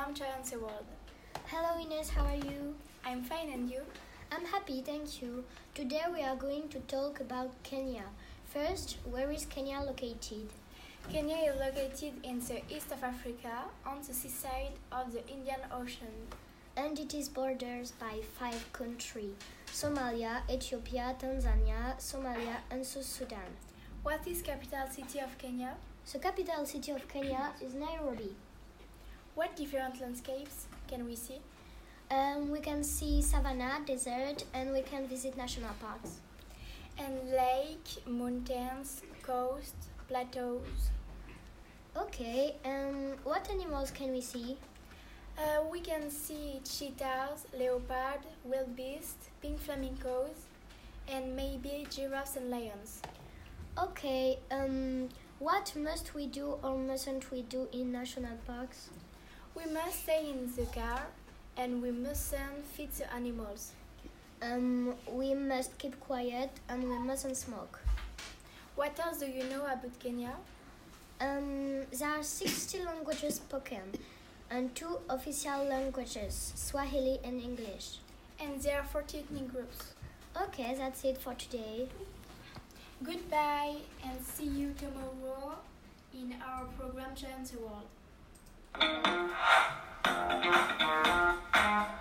program Giants Award. Hello Ines, how are you? I'm fine, and you? I'm happy, thank you. Today we are going to talk about Kenya. First, where is Kenya located? Kenya is located in the east of Africa, on the seaside of the Indian Ocean. And it is bordered by 5 countries: Somalia, Ethiopia, Tanzania, Somalia, and South Sudan. What is capital city of Kenya? The capital city of Kenya is Nairobi. What different landscapes can we see? We can see savanna, desert, and we can visit national parks. And lake, mountains, coast, plateaus. Okay, what animals can we see? We can see cheetahs, leopard, wildebeest, pink flamingos, and maybe giraffes and lions. Okay, what must we do or mustn't we do in national parks? We must stay in the car and we mustn't feed the animals. We must keep quiet and we mustn't smoke. What else do you know about Kenya? There are 60 languages spoken and 2 official languages, Swahili and English. And there are 40 ethnic groups. Okay, that's it for today. Goodbye and see you tomorrow in our program Giants Award.